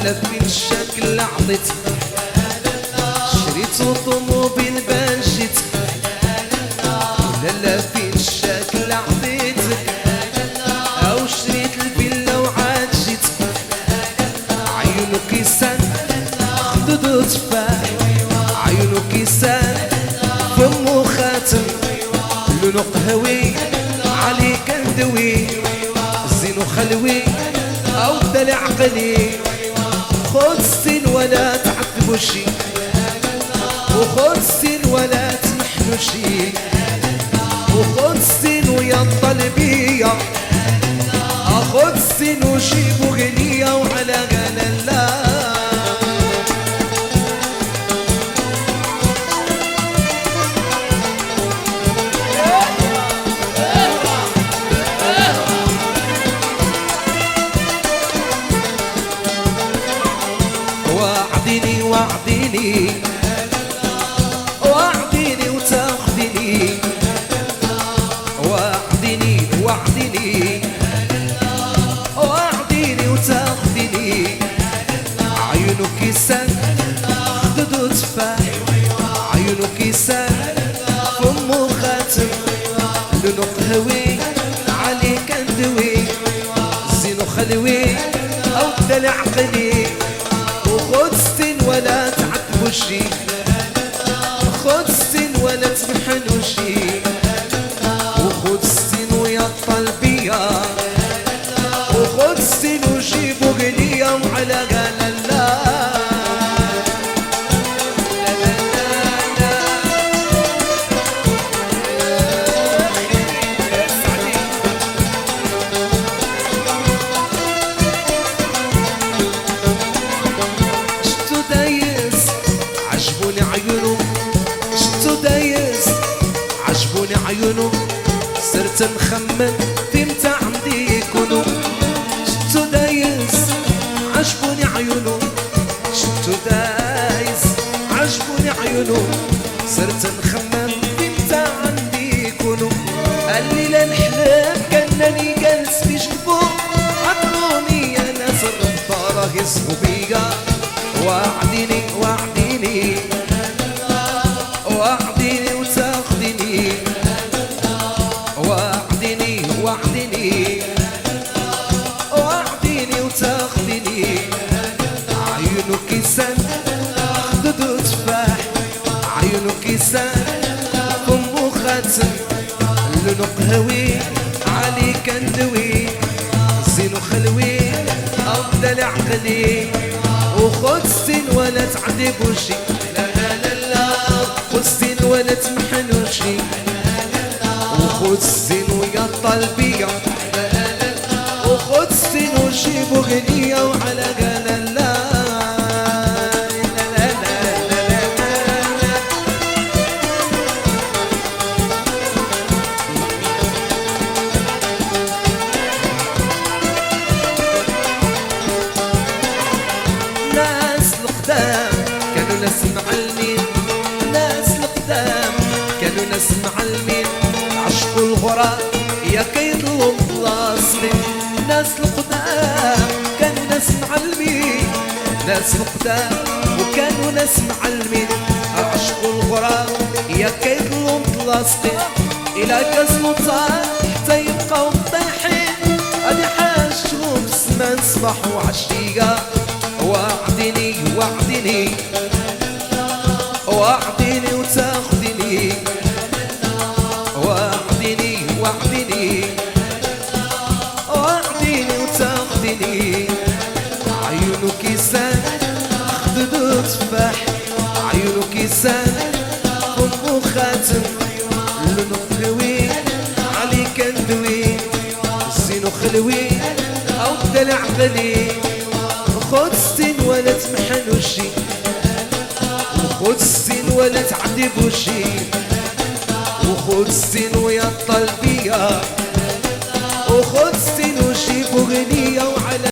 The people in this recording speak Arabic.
لا فين الشكل عطيتك شريت طوموبيل بانشيت لا فين الشكل عطيتك او شريت الفيلا وعاد جيت عيونك كيسان خدود تفاح عيونك كيسان فمو خاتم لونو قهوي عليك ندوي زينو خلوي او دلع عقلي خد السن ولا تعذبو شي وخد السن ولا تمحنو شي وخد السن ويا الطلبية اخد السن وجيبو غنية وعلى غلا وعديني وعديني وعديني وتاخديني وعديني وعديني وعديني وتاخديني عيونك كيسان خدود تفاح عيونك كيسان فمو خاتم لونو قهوي عليك ندوي زينو خلوي او دلع عقلي وخد السن ولا تعذبو شي خد السن ولا تمحنو شي وخد السن ويا الطلبية وخد السن وجيبو غنية وعلى غلا عجبوني عيونو شتو دايس عجبوني عيونو صرت نخمم في متى عندي يكونو شتو دايس عجبوني عيونو شتو دايس عجبوني عيونو صرت نخمم في متى عندي يكونو قال لي لا نحلم كانني جالس في جنبو عطروني يا ناس الرفارة يصفوا بيا وعديني وعديني وعديني وتاخديني وعديني وعديني وعديني وتاخديني عيونك كيسان خدود تفاح عيونك كيسان فمو خاتم لونو قهوي عليك ندوي زينو خلوي او دلع عقلي وخد السن ولا تعذبو شي لا لا لا لا خد السن ولا تمحنو شي وخد السن ويا الطلبية وخد السن وجيبو غنية وعلى غلا كانوا ناس معلمين ناس القدام كانوا ناس معلمين عشقوا الغراب يا كيدهم بلاصتين ناس القدام كانوا ناس معلمين ناس القدام وكانوا ناس معلمين عشقوا الغراب يا كيدهم بلاصتين الى كسلوا طاح حتى يبقاو طايحين هادي حاجتهم السمان صباح وعشية وعديني وعديني وعديني وتاخديني وعديني وعديني وعديني وتاخديني عيونك كيسان خدود تفاح عيونك كيسان فمو خاتم لونو قهوي عليك ندوي زينو خلوي او دلع عقلي خد السن ولا تمحنو شي وخد السن ولا تعذبو شي وخد السن ويا الطلبية وخد السن وجيبو غنية وعلى